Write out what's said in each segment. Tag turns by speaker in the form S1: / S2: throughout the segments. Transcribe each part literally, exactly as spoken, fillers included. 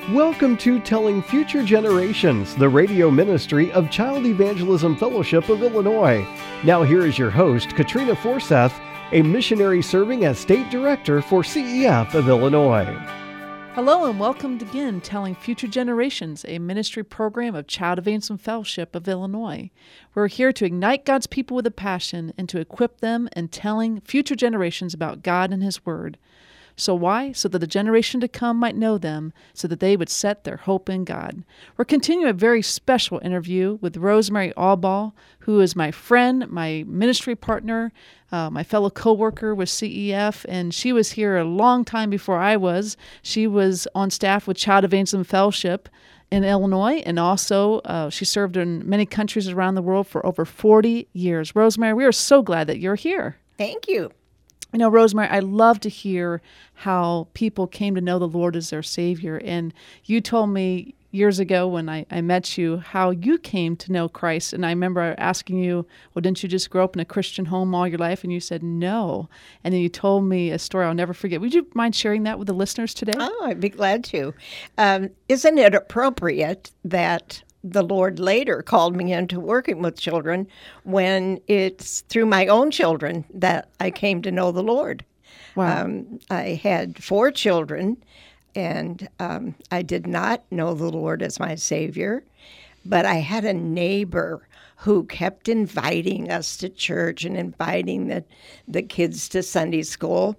S1: Welcome to Telling Future Generations, the radio ministry of Child Evangelism Fellowship of Illinois. Now here is your host, Katrina Forseth, a missionary serving as State Director for C E F of Illinois.
S2: Hello and welcome again, Telling Future Generations, a ministry program of Child Evangelism Fellowship of Illinois. We're here to ignite God's people with a passion and to equip them in telling future generations about God and His Word. So why? So that the generation to come might know them, so that they would set their hope in God. We're continuing a very special interview with Rosemary Allball, who is my friend, my ministry partner, uh, my fellow co-worker with C E F, and she was here a long time before I was. She was on staff with Child Evangelism Fellowship in Illinois, and also uh, she served in many countries around the world for over forty years. Rosemary, we are so glad that you're here.
S3: Thank you.
S2: You know, Rosemary, I love to hear how people came to know the Lord as their Savior. And you told me years ago when I, I met you how you came to know Christ. And I remember asking you, well, didn't you just grow up in a Christian home all your life? And you said no. And then you told me a story I'll never forget. Would you mind sharing that with the listeners today?
S3: Oh, I'd be glad to. Um, isn't it appropriate that the Lord later called me into working with children when it's through my own children that I came to know the Lord?
S2: Wow.
S3: Um, I had four children, and um, I did not know the Lord as my Savior, but I had a neighbor who kept inviting us to church and inviting the, the kids to Sunday school.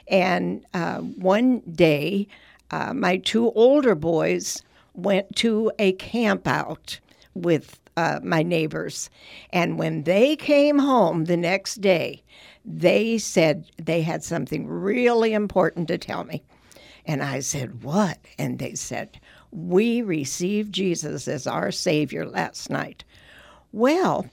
S3: And uh, one day, uh, my two older boys went to a camp out with uh, my neighbors. And when they came home the next day, they said they had something really important to tell me. And I said, what? And they said, we received Jesus as our Savior last night. Well,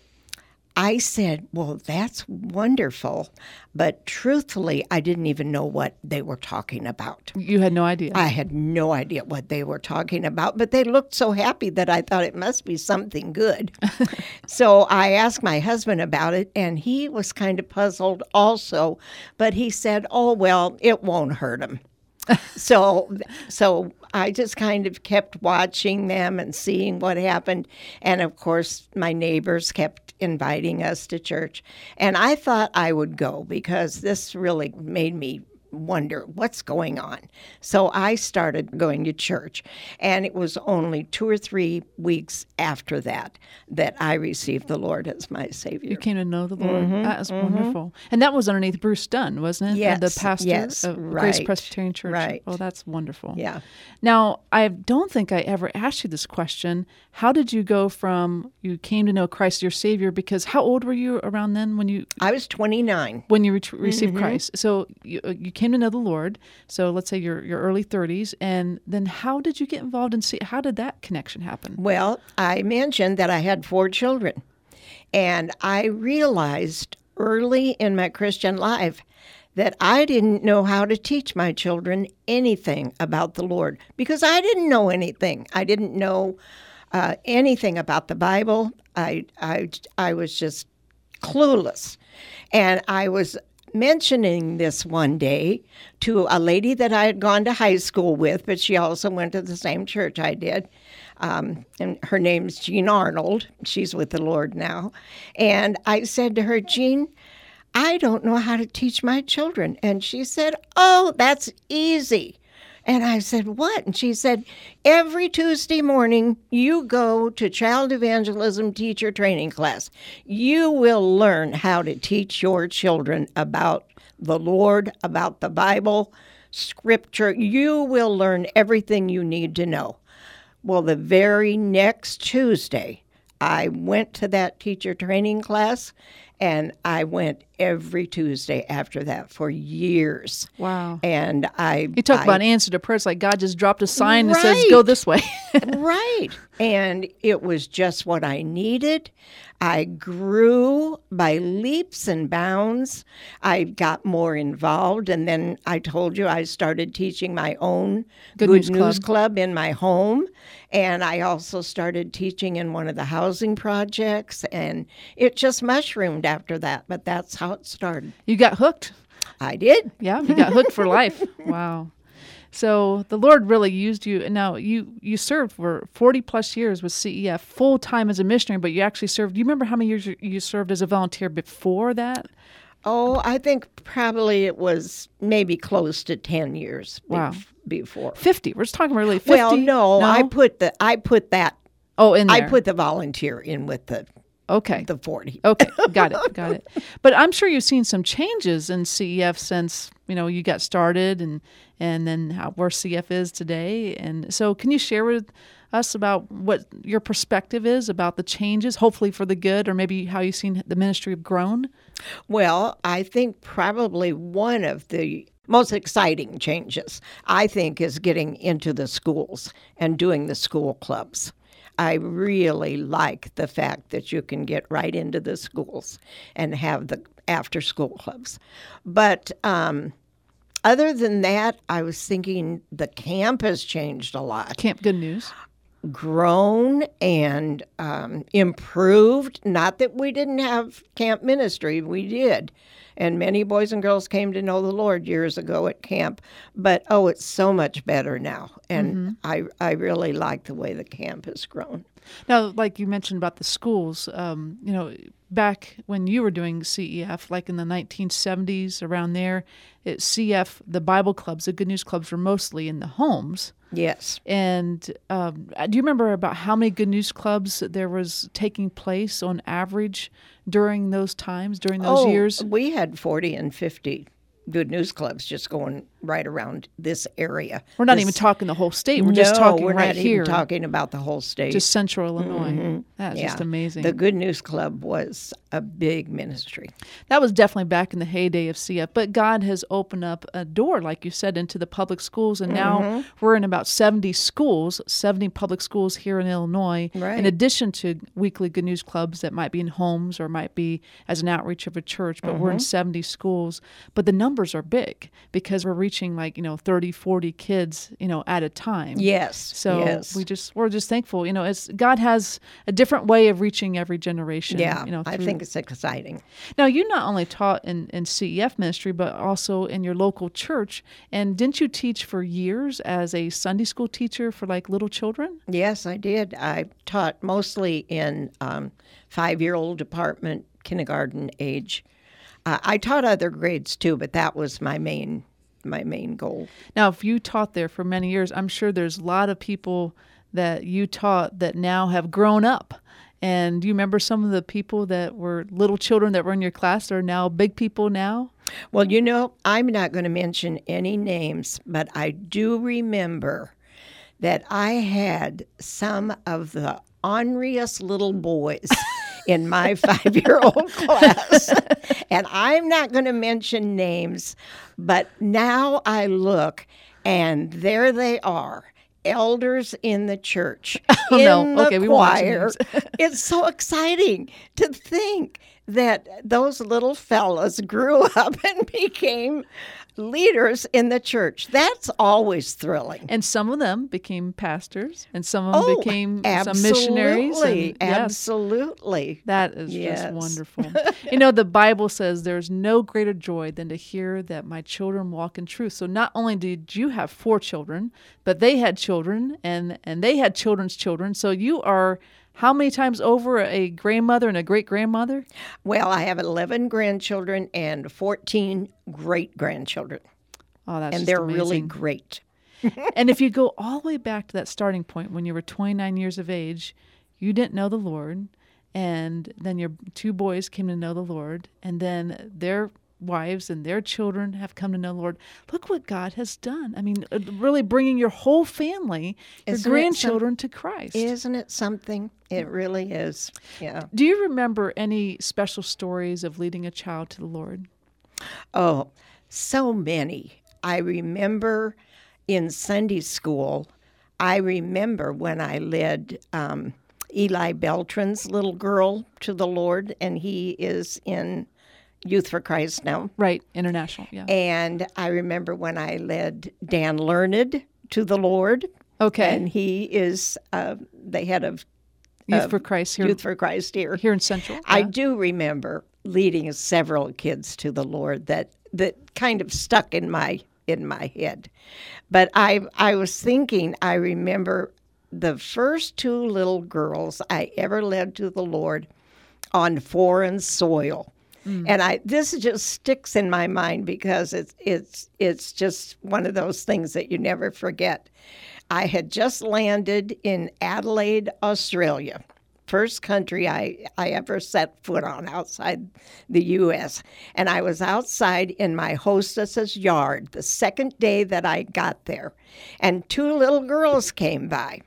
S3: I said, well, that's wonderful. But truthfully, I didn't even know what they were talking about.
S2: You had no idea?
S3: I had no idea what they were talking about, but they looked so happy that I thought it must be something good. So I asked my husband about it, and he was kind of puzzled also. But he said, oh, well, it won't hurt him. so so I just kind of kept watching them and seeing what happened. And, of course, my neighbors kept inviting us to church. And I thought I would go because this really made me wonder what's going on. So I started going to church. And it was only two or three weeks after that that I received the Lord as my Savior.
S2: You came to know the Lord.
S3: Mm-hmm,
S2: That is
S3: mm-hmm.
S2: wonderful. And that was underneath Bruce Dunn, wasn't it?
S3: Yes,
S2: The pastor
S3: yes,
S2: of
S3: right,
S2: Grace Presbyterian Church.
S3: right.
S2: Oh, that's wonderful.
S3: Yeah.
S2: Now, I don't think I ever asked you this question. How did you go from you came to know Christ your Savior? Because how old were you around then when you
S3: I was twenty-nine.
S2: when you re- received
S3: Mm-hmm.
S2: Christ? So you, uh, you came to know the Lord. So let's say your your early thirties, and then how did you get involved in? See, how did that connection happen?
S3: Well, I mentioned that I had four children, and I realized early in my Christian life that I didn't know how to teach my children anything about the Lord because I didn't know anything. I didn't know uh, anything about the Bible. I, I, I was just clueless, and I was mentioning this one day to a lady that I had gone to high school with, but she also went to the same church I did. Um, and her name's Jean Arnold. She's with the Lord now. And I said to her, Jean, I don't know how to teach my children. And she said, oh, that's easy. And I said, what? And she said, every Tuesday morning, you go to Child Evangelism Teacher Training Class. You will learn how to teach your children about the Lord, about the Bible, Scripture. You will learn everything you need to know. Well, the very next Tuesday, I went to that teacher training class, and I went every Tuesday after that for years.
S2: Wow.
S3: And I...
S2: You talk
S3: I,
S2: about answer to prayer. It's like God just dropped a sign
S3: right.
S2: and says, go this way.
S3: Right. And it was just what I needed. I grew by leaps and bounds. I got more involved. And then I told you I started teaching my own
S2: Good,
S3: Good
S2: News,
S3: News
S2: Club.
S3: Club in my home. And I also started teaching in one of the housing projects. And it just mushroomed after that. But that's how it started.
S2: You got hooked.
S3: I did.
S2: Yeah, you got hooked for life. Wow. So the Lord really used you. And now you, you served for forty plus years with C E F full time as a missionary, but you actually served. Do you remember how many years you, you served as a volunteer before that?
S3: Oh, I think probably it was maybe close to ten years
S2: Wow.
S3: bef- before.
S2: fifty. We're just talking really fifty.
S3: Well, no, I put the I put that
S2: Oh, in there.
S3: I put the volunteer in with the
S2: Okay.
S3: the forty.
S2: Okay, got it, got it. But I'm sure you've seen some changes in C E F since, you know, you got started and and then how, where C E F is today. And so can you share with us about what your perspective is about the changes, hopefully for the good, or maybe how you've seen the ministry have grown?
S3: Well, I think probably one of the most exciting changes, I think, is getting into the schools and doing the school clubs. I really like the fact that you can get right into the schools and have the after-school clubs. But um, other than that, I was thinking the camp has changed a lot.
S2: Camp Good News.
S3: Grown and um, improved. Not that we didn't have camp ministry, we did. And many boys and girls came to know the Lord years ago at camp. But, oh, it's so much better now. And mm-hmm. I, I really like the way the camp has grown.
S2: Now, like you mentioned about the schools, um, you know, back when you were doing C E F, like in the nineteen seventies, around there, it, C E F, the Bible clubs, the Good News clubs were mostly in the homes.
S3: Yes.
S2: And um, do you remember about how many Good News clubs there was taking place on average during those times, during those
S3: oh,
S2: years?
S3: We had forty and fifty Good News clubs just going right around this area.
S2: We're not
S3: this,
S2: even talking the whole state. We're
S3: no,
S2: just talking
S3: we're
S2: right
S3: not
S2: here.
S3: even talking about the whole state.
S2: Just central Illinois.
S3: Mm-hmm.
S2: That's
S3: yeah.
S2: just amazing.
S3: The Good News Club was a big ministry.
S2: That was definitely back in the heyday of C F. But God has opened up a door, like you said, into the public schools. And now mm-hmm. we're in about seventy schools, seventy public schools here in Illinois,
S3: right.
S2: in addition to weekly Good News clubs that might be in homes or might be as an outreach of a church. But mm-hmm. we're in seventy schools. But the numbers are big because we're reaching like, you know, thirty, forty kids, you know, at a time.
S3: Yes.
S2: So
S3: yes.
S2: we just, we're just thankful, you know, as God has a different way of reaching every generation.
S3: Yeah,
S2: you know,
S3: I think it's exciting.
S2: Now, you not only taught in, in C E F ministry, but also in your local church. And didn't you teach for years as a Sunday school teacher for like little children?
S3: Yes, I did. I taught mostly in um, five-year-old department, kindergarten age. Uh, I taught other grades too, but that was my main my main goal.
S2: Now, if you taught there for many years, I'm sure there's a lot of people that you taught that now have grown up. And do you remember some of the people that were little children that were in your class that are now big people now?
S3: Well, you know, I'm not going to mention any names, but I do remember that I had some of the orneriest little boys in my five-year-old class. And I'm not going to mention names, but now I look, and there they are. Elders in the church,
S2: oh,
S3: in
S2: no.
S3: the
S2: okay, we
S3: choir. It's so exciting to think that those little fellas grew up and became leaders in the church. That's always thrilling.
S2: And some of them became pastors, and some of them
S3: oh,
S2: became
S3: absolutely.
S2: some missionaries. And, yes,
S3: absolutely.
S2: That is
S3: yes.
S2: just wonderful. You know, the Bible says there's no greater joy than to hear that my children walk in truth. So not only did you have four children, but they had children, and, and they had children's children. So you are how many times over a grandmother and a great-grandmother?
S3: Well, I have eleven grandchildren and fourteen great-grandchildren.
S2: Oh, that's
S3: And
S2: just
S3: they're
S2: amazing.
S3: really great.
S2: And if you go all the way back to that starting point when you were twenty-nine years of age, you didn't know the Lord, and then your two boys came to know the Lord, and then their wives and their children have come to know the Lord. Look what God has done. I mean, really bringing your whole family, your
S3: Isn't
S2: grandchildren
S3: some,
S2: to Christ.
S3: Isn't it something? It really is. Yeah.
S2: Do you remember any special stories of leading a child to the Lord?
S3: Oh, so many. I remember in Sunday school, I remember when I led um, Eli Beltran's little girl to the Lord, and he is in Youth for Christ now.
S2: Right, international, yeah.
S3: And I remember when I led Dan Learned to the Lord.
S2: Okay.
S3: And he is uh, the head of
S2: Youth
S3: uh,
S2: for Christ here.
S3: Youth for Christ here.
S2: Here in Central. Yeah.
S3: I do remember leading several kids to the Lord that that kind of stuck in my in my head. But I, I was thinking, I remember the first two little girls I ever led to the Lord on foreign soil. Mm. And I this just sticks in my mind because it's it's it's just one of those things that you never forget. I had just landed in Adelaide, Australia. First country I, I ever set foot on outside the U S And I was outside in my hostess's yard the second day that I got there. And two little girls came by.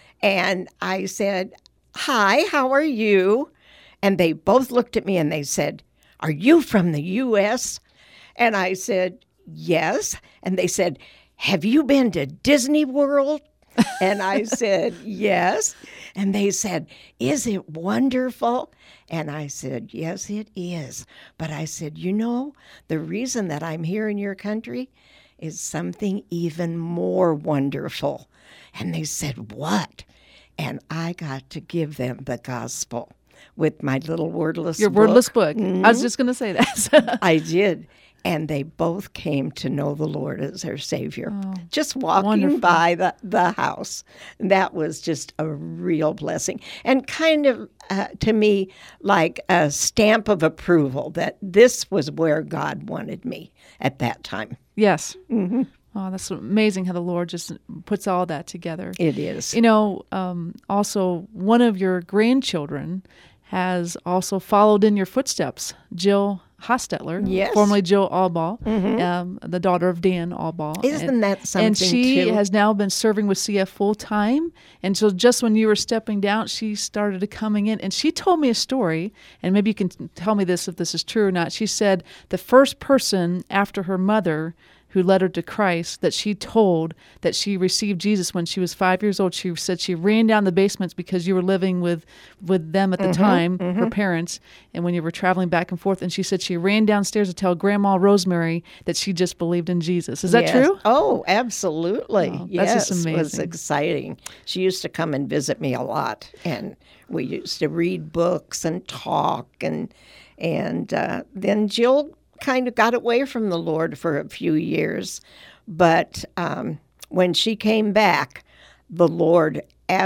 S3: And I said, "Hi, how are you?" And they both looked at me and they said, "Are you from the U S?" And I said, "Yes." And they said, "Have you been to Disney World?" And I said, "Yes." And they said, "Is it wonderful?" And I said, "Yes, it is." But I said, "You know, the reason that I'm here in your country is something even more wonderful." And they said, "What?" And I got to give them the gospel with my little wordless
S2: Your
S3: book.
S2: wordless book.
S3: Mm-hmm.
S2: I was just going to say that.
S3: I did. And they both came to know the Lord as their Savior.
S2: Oh,
S3: just walking
S2: wonderful.
S3: by the, the house. That was just a real blessing. And kind of, uh, to me, like a stamp of approval that this was where God wanted me at that time.
S2: Yes.
S3: Mm-hmm.
S2: Oh, that's amazing how the Lord just puts all that together.
S3: It is.
S2: You know, um, also, one of your grandchildren has also followed in your footsteps, Jill Hostetler,
S3: yes.
S2: formerly Jill Allball,
S3: mm-hmm.
S2: um, the daughter of Dan Allball.
S3: Isn't
S2: and,
S3: that something,
S2: And she
S3: too?
S2: has now been serving with C F full time. And so just when you were stepping down, she started coming in. And she told me a story, and maybe you can tell me this if this is true or not. She said the first person after her mother who led her to Christ, that she told that she received Jesus when she was five years old. She said she ran down the basements because you were living with, with them at the
S3: mm-hmm,
S2: time,
S3: mm-hmm.
S2: her parents, and when you were traveling back and forth. And she said she ran downstairs to tell Grandma Rosemary that she just believed in Jesus. Is that
S3: yes.
S2: true?
S3: Oh, absolutely.
S2: Oh, that's
S3: yes,
S2: just
S3: it was
S2: amazing.
S3: exciting. She used to come and visit me a lot, and we used to read books and talk, and and uh, then Jill kind of got away from the Lord for a few years, but um, when she came back, the Lord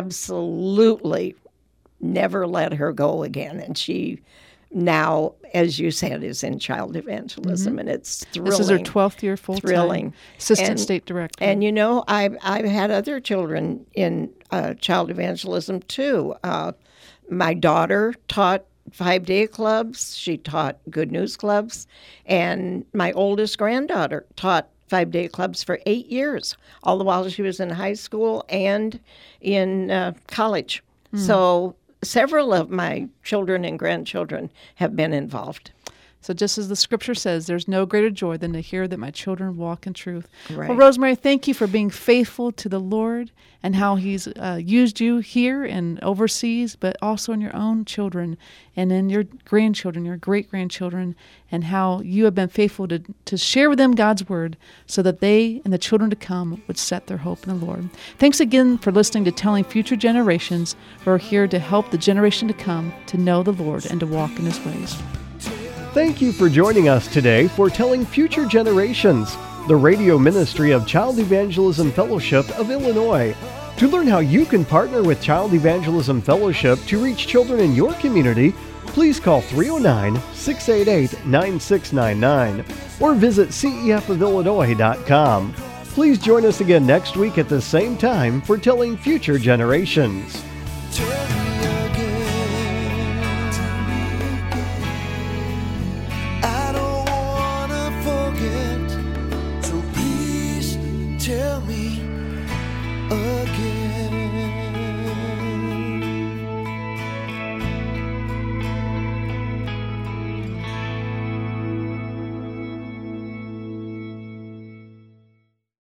S3: absolutely never let her go again, and she now, as you said, is in child evangelism, mm-hmm. and it's thrilling.
S2: This is her twelfth year full-time.
S3: Thrilling.
S2: Assistant
S3: and,
S2: State Director.
S3: And, you know, I've, I've had other children in uh, child evangelism, too. Uh, my daughter taught five-day clubs. She taught Good News clubs. And my oldest granddaughter taught five-day clubs for eight years, all the while she was in high school and in uh, college. Mm. So several of my children and grandchildren have been involved.
S2: So just as the scripture says, there's no greater joy than to hear that my children walk in truth.
S3: Right.
S2: Well, Rosemary, thank you for being faithful to the Lord and how he's uh, used you here and overseas, but also in your own children and in your grandchildren, your great-grandchildren, and how you have been faithful to, to share with them God's word so that they and the children to come would set their hope in the Lord. Thanks again for listening to Telling Future Generations. We're here to help the generation to come to know the Lord and to walk in his ways.
S1: Thank you for joining us today for Telling Future Generations, the radio ministry of Child Evangelism Fellowship of Illinois. To learn how you can partner with Child Evangelism Fellowship to reach children in your community, please call three oh nine, six eight eight, nine six nine nine or visit C E F of Illinois dot com. Please join us again next week at the same time for Telling Future Generations.
S4: Tell me